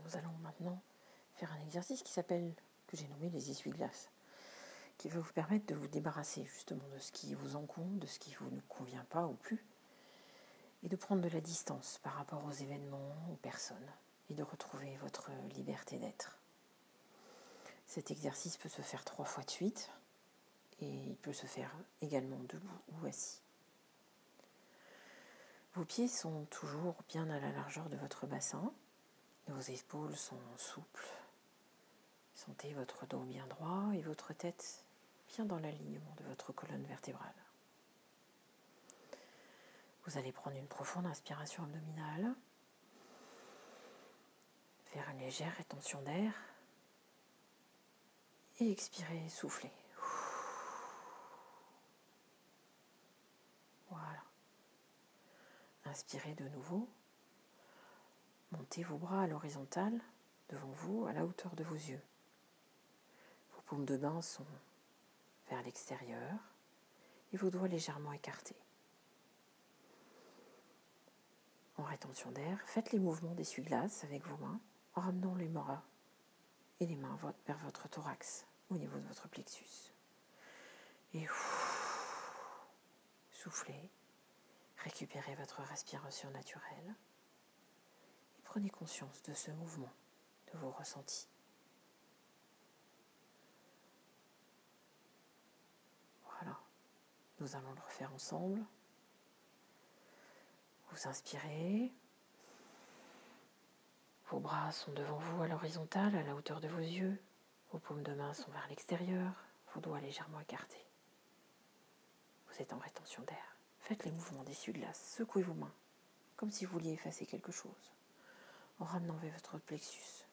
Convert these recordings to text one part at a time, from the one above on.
nous allons maintenant faire un exercice que j'ai nommé les essuie-glaces, qui va vous permettre de vous débarrasser justement de ce qui vous encombre, de ce qui vous ne convient pas ou plus, et de prendre de la distance par rapport aux événements, aux personnes, et de retrouver votre liberté d'être. Cet exercice peut se faire 3 fois de suite, et il peut se faire également debout ou assis. Vos pieds sont toujours bien à la largeur de votre bassin, vos épaules sont souples. Sentez votre dos bien droit et votre tête bien dans l'alignement de votre colonne vertébrale. Vous allez prendre une profonde inspiration abdominale, faire une légère rétention d'air et expirer, souffler. Voilà. Inspirez de nouveau. Montez vos bras à l'horizontale devant vous, à la hauteur de vos yeux. Vos paumes de main sont vers l'extérieur et vos doigts légèrement écartés. En rétention d'air, faites les mouvements d'essuie-glace avec vos mains en ramenant les bras et les mains vers votre thorax au niveau de votre plexus. Et soufflez, récupérez votre respiration naturelle et prenez conscience de ce mouvement, de vos ressentis. Voilà, nous allons le refaire ensemble. Vous inspirez, vos bras sont devant vous à l'horizontale, à la hauteur de vos yeux, vos paumes de main sont vers l'extérieur, vos doigts légèrement écartés. Vous êtes en rétention d'air. Faites les mouvements d'essuie-glace, secouez vos mains, comme si vous vouliez effacer quelque chose, en ramenant vers votre plexus.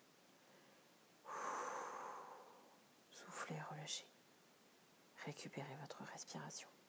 Soufflez, relâchez. Récupérez votre respiration.